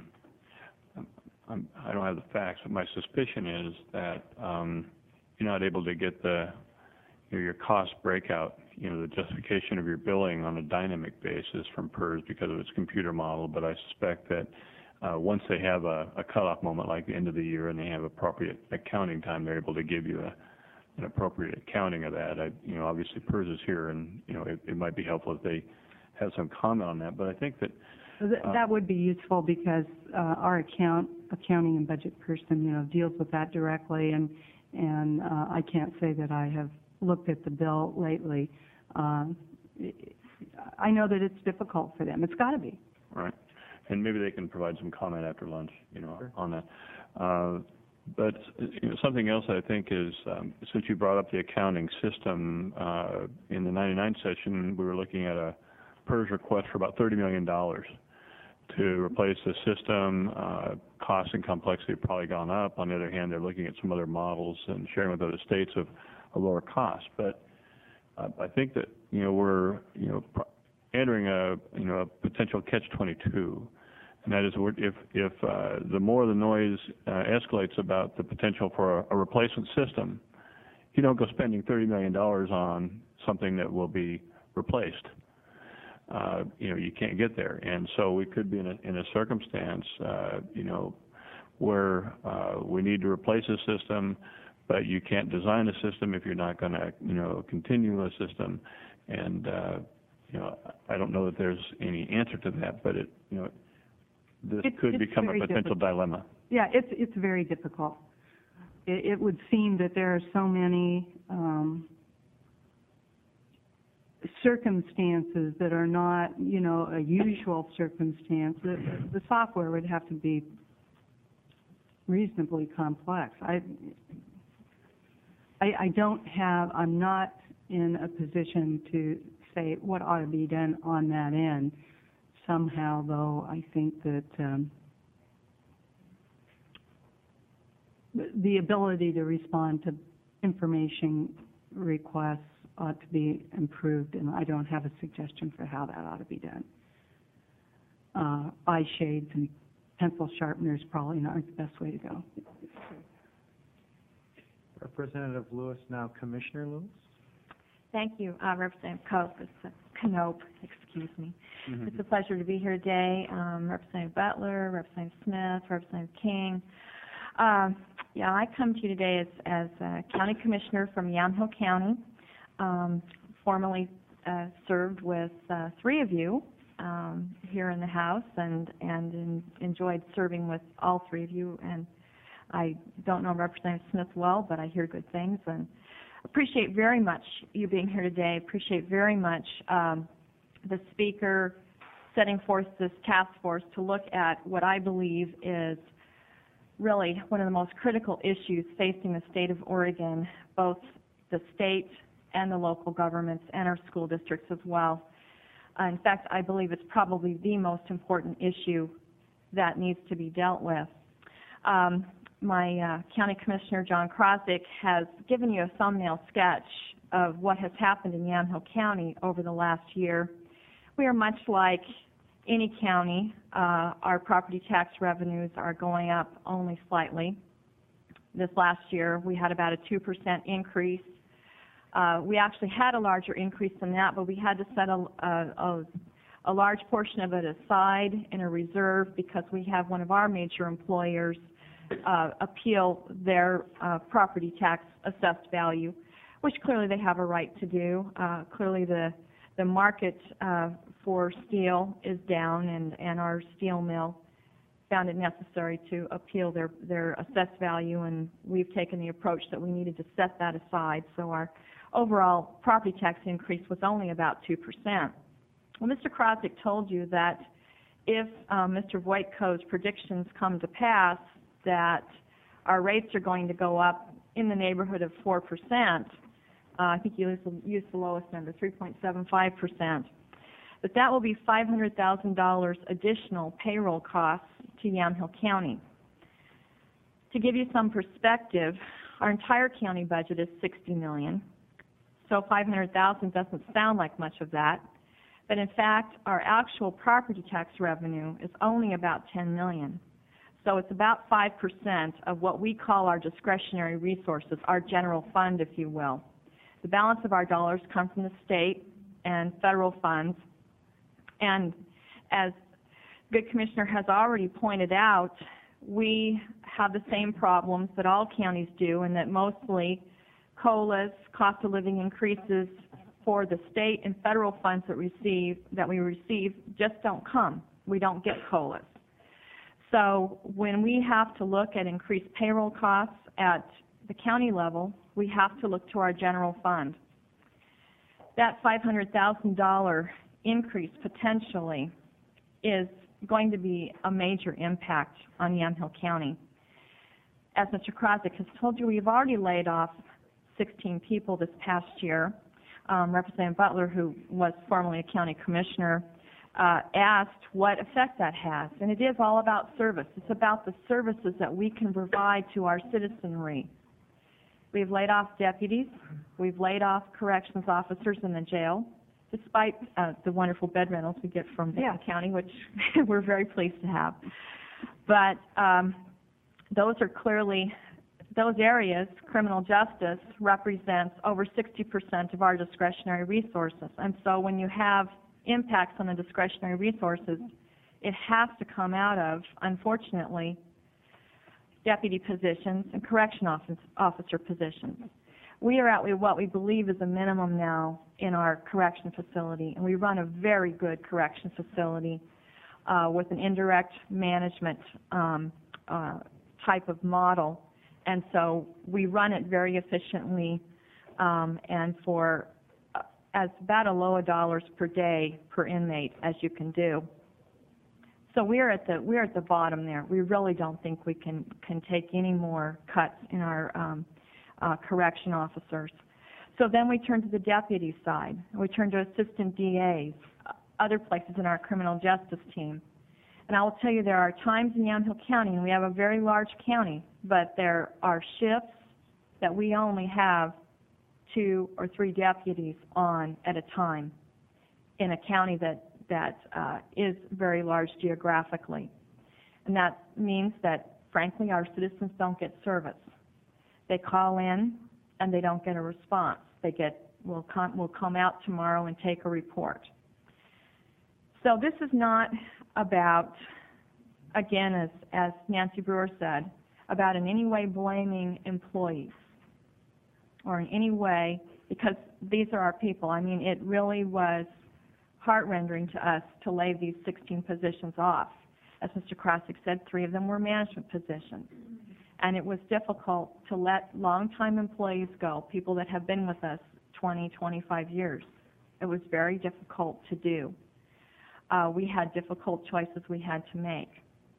I'm, I don't have the facts, but my suspicion is that um, you're not able to get the you know, your cost breakout, you know, the justification of your billing on a dynamic basis from PERS because of its computer model. But I suspect that uh, once they have a, a cutoff moment like the end of the year and they have appropriate accounting time, they're able to give you a, an appropriate accounting of that. I, you know, obviously PERS is here, and you know, it, it might be helpful if they have some comment on that. But I think that Uh, that would be useful because uh, our account, accounting and budget person, you know, deals with that directly, and and uh, I can't say that I have looked at the bill lately. Uh, I know that it's difficult for them. It's got to be. Right, and maybe they can provide some comment after lunch, you know, Sure. on that. Uh, but you know, something else I think is, um, since you brought up the accounting system, uh, in the ninety-nine session, we were looking at a PERS request for about thirty million dollars. To replace the system. Uh, cost and complexity have probably gone up. On the other hand, they're looking at some other models and sharing with other states of a lower cost. But uh, I think that, you know, we're, you know, pro- entering a, you know, a potential catch twenty-two. And that is, we're, if, if uh, the more the noise uh, escalates about the potential for a, a replacement system, you don't go spending thirty million dollars on something that will be replaced. Uh, you know, you can't get there. And so we could be in a, in a circumstance, uh, you know, where uh, we need to replace a system, but you can't design a system if you're not going to, you know, continue a system. And, uh, you know, I don't know that there's any answer to that, but it, you know, this It's- could it's become a very potential difficult. dilemma. Yeah, it's it's very difficult. It, it would seem that there are so many um, circumstances that are not, you know, a usual circumstance. The, the software would have to be reasonably complex. I, I, I don't have, I'm not in a position to say what ought to be done on that end. Somehow, though, I think that um, the, the ability to respond to information requests ought to be improved, and I don't have a suggestion for how that ought to be done. Uh, eye shades and pencil sharpeners probably aren't the best way to go. Representative Lewis, now Commissioner Lewis. Thank you, uh, Representative Cope. It's a Canope, excuse me. Mm-hmm. It's a pleasure to be here today. Um, Representative Butler, Representative Smith, Representative King. Um, yeah, I come to you today as, as a county commissioner from Yamhill County. Um, formerly uh, served with uh, three of you um, here in the House, and and in, enjoyed serving with all three of you. And I don't know Representative Smith well, but I hear good things, and appreciate very much you being here today. Appreciate very much um, the Speaker setting forth this task force to look at what I believe is really one of the most critical issues facing the state of Oregon, both the state and the local governments and our school districts as well. Uh, in fact, I believe it's probably the most important issue that needs to be dealt with. Um, my uh, County Commissioner, John Krozik, has given you a thumbnail sketch of what has happened in Yamhill County over the last year. We are much like any county. Uh, our property tax revenues are going up only slightly. This last year, we had about a two percent increase. Uh, we actually had a larger increase than that, but we had to set a, a, a large portion of it aside in a reserve because we have one of our major employers uh, appeal their uh, property tax assessed value, which clearly they have a right to do. Uh, clearly the, the market uh, for steel is down, and, and our steel mill found it necessary to appeal their, their assessed value, and we've taken the approach that we needed to set that aside. So our overall property tax increase was only about two percent. Well, Mister Krozik told you that if um, Mister Voitko's predictions come to pass, that our rates are going to go up in the neighborhood of four percent. Uh, I think you used the, used the lowest number, three point seven five percent. But that will be five hundred thousand dollars additional payroll costs to Yamhill County. To give you some perspective, our entire county budget is sixty million dollars. So five hundred thousand dollars doesn't sound like much of that, but in fact, our actual property tax revenue is only about ten million dollars. So it's about five percent of what we call our discretionary resources, our general fund, if you will. The balance of our dollars come from the state and federal funds, and as Good Commissioner has already pointed out, we have the same problems that all counties do, and that mostly COLAs, cost of living increases for the state and federal funds that receive that we receive just don't come. We don't get COLAs. So when we have to look at increased payroll costs at the county level, we have to look to our general fund. That five hundred thousand dollars increase potentially is going to be a major impact on Yamhill County. As Mister Krozik has told you, we've already laid off sixteen people this past year. Um, Representative Butler, who was formerly a county commissioner, uh, asked what effect that has. And it is all about service. It's about the services that we can provide to our citizenry. We've laid off deputies. We've laid off corrections officers in the jail, despite uh, the wonderful bed rentals we get from the Yeah. county, which we're very pleased to have. But um, those are clearly, those areas, criminal justice represents over sixty percent of our discretionary resources. And so when you have impacts on the discretionary resources, it has to come out of, unfortunately, deputy positions and correction office, officer positions. We are at what we believe is a minimum now in our correction facility, and we run a very good correction facility uh, with an indirect management um, uh, type of model. And so we run it very efficiently um, and for uh, as about a low of dollars per day per inmate as you can do. So we're at the we're at the bottom there. We really don't think we can can take any more cuts in our um, uh, correction officers. So then we turn to the deputy side. We turn to assistant D As, other places in our criminal justice team. And I will tell you, there are times in Yamhill County, and we have a very large county, but there are shifts that we only have two or three deputies on at a time in a county that, that uh, is very large geographically. And that means that, frankly, our citizens don't get service. They call in, and they don't get a response. They get, we'll come, we'll come out tomorrow and take a report. So this is not about, again, as, as Nancy Brewer said, about in any way blaming employees or in any way, because these are our people. I mean, it really was heart-rending to us to lay these sixteen positions off. As Mister Krozik said, three of them were management positions. And it was difficult to let longtime employees go, people that have been with us twenty, twenty-five years. It was very difficult to do. Uh, we had difficult choices we had to make.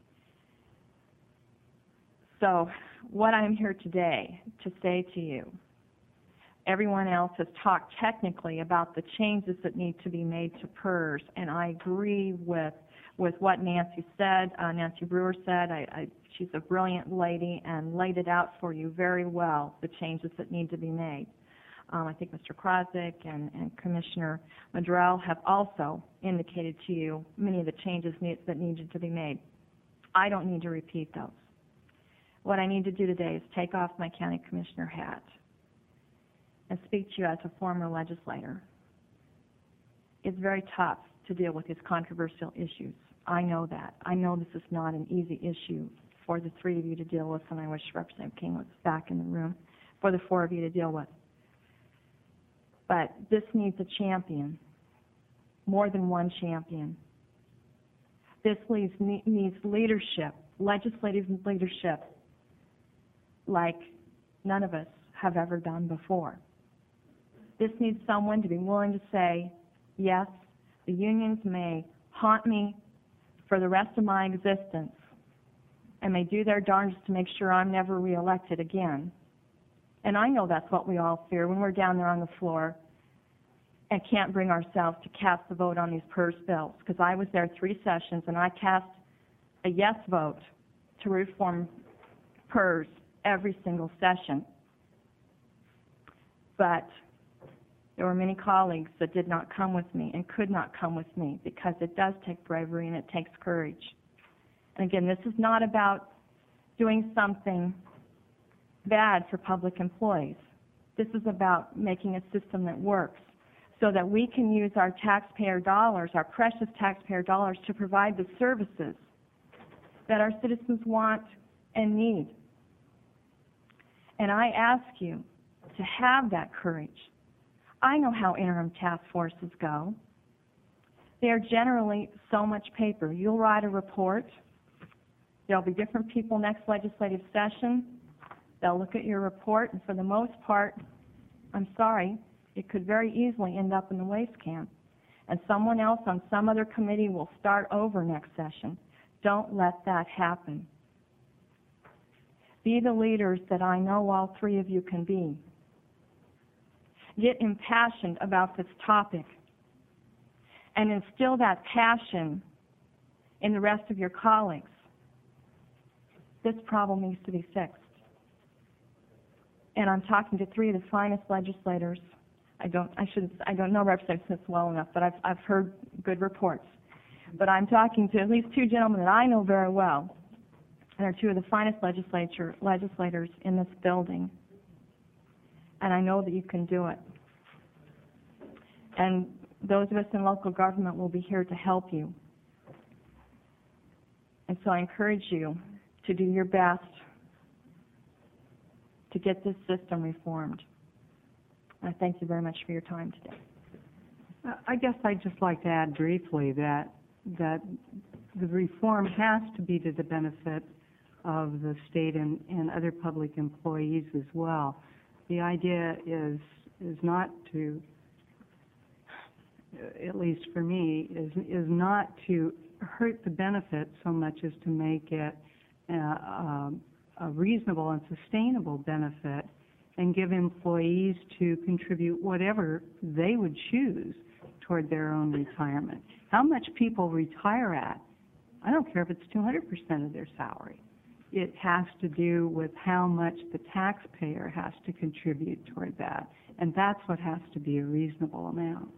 So what I'm here today to say to you, everyone else has talked technically about the changes that need to be made to PERS, and I agree with with what Nancy said, uh, Nancy Brewer said. I, I, she's a brilliant lady and laid it out for you very well, the changes that need to be made. Um, I think Mister Krozik and, and Commissioner Madrell have also indicated to you many of the changes need, that needed to be made. I don't need to repeat those. What I need to do today is take off my county commissioner hat and speak to you as a former legislator. It's very tough to deal with these controversial issues. I know that. I know this is not an easy issue for the three of you to deal with, and I wish Representative King was back in the room, for the four of you to deal with. But this needs a champion, more than one champion. This needs, needs leadership, legislative leadership, like none of us have ever done before. This needs someone to be willing to say, yes, the unions may haunt me for the rest of my existence and may do their darndest to make sure I'm never reelected again. And I know that's what we all fear when we're down there on the floor and can't bring ourselves to cast the vote on these PERS bills, because I was there three sessions and I cast a yes vote to reform PERS every single session. But there were many colleagues that did not come with me and could not come with me, because it does take bravery and it takes courage. And again, this is not about doing something bad for public employees. This is about making a system that works so that we can use our taxpayer dollars, our precious taxpayer dollars, to provide the services that our citizens want and need. And I ask you to have that courage. I know how interim task forces go. They are generally so much paper. You'll write a report. There'll be different people next legislative session. They'll look at your report, and for the most part, I'm sorry, it could very easily end up in the waste can. And someone else on some other committee will start over next session. Don't let that happen. Be the leaders that I know all three of you can be. Get impassioned about this topic and instill that passion in the rest of your colleagues. This problem needs to be fixed. And I'm talking to three of the finest legislators. I don't, I should, I don't know Representative Smith well enough, but I've, I've heard good reports. But I'm talking to at least two gentlemen that I know very well, and are two of the finest legislature, legislators in this building. And I know that you can do it. And those of us in local government will be here to help you. And so I encourage you to do your best to get this system reformed. I thank you very much for your time today. Uh, I guess I'd just like to add briefly that that the reform has to be to the benefit of the state and, and other public employees as well. The idea is is not to, at least for me, is is not to hurt the benefit so much as to make it uh, um, a reasonable and sustainable benefit, and give employees to contribute whatever they would choose toward their own retirement. How much people retire at, I don't care if it's two hundred percent of their salary. It has to do with how much the taxpayer has to contribute toward that, and that's what has to be a reasonable amount.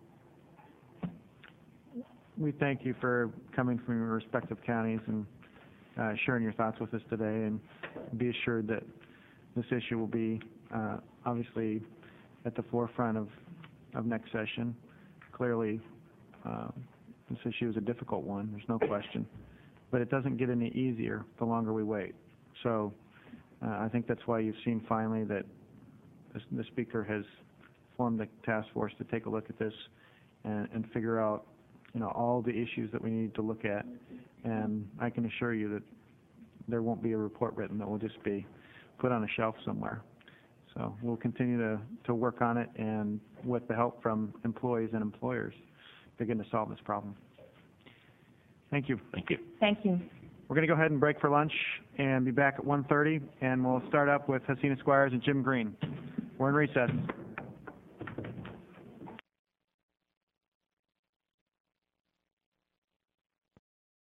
We thank you for coming from your respective counties and uh, sharing your thoughts with us today, and be assured that this issue will be uh, obviously at the forefront of, of next session. Clearly, uh, this issue is a difficult one, there's no question, but it doesn't get any easier the longer we wait. So uh, I think that's why you've seen finally that the, the Speaker has formed the task force to take a look at this and, and figure out, you know, all the issues that we need to look at. And I can assure you that there won't be a report written that will just be put on a shelf somewhere. So we'll continue to, to work on it, and with the help from employees and employers, begin to solve this problem. Thank you. Thank you. Thank you. We're going to go ahead and break for lunch and be back at one thirty, and we'll start up with Hasina Squires and Jim Green. We're in recess.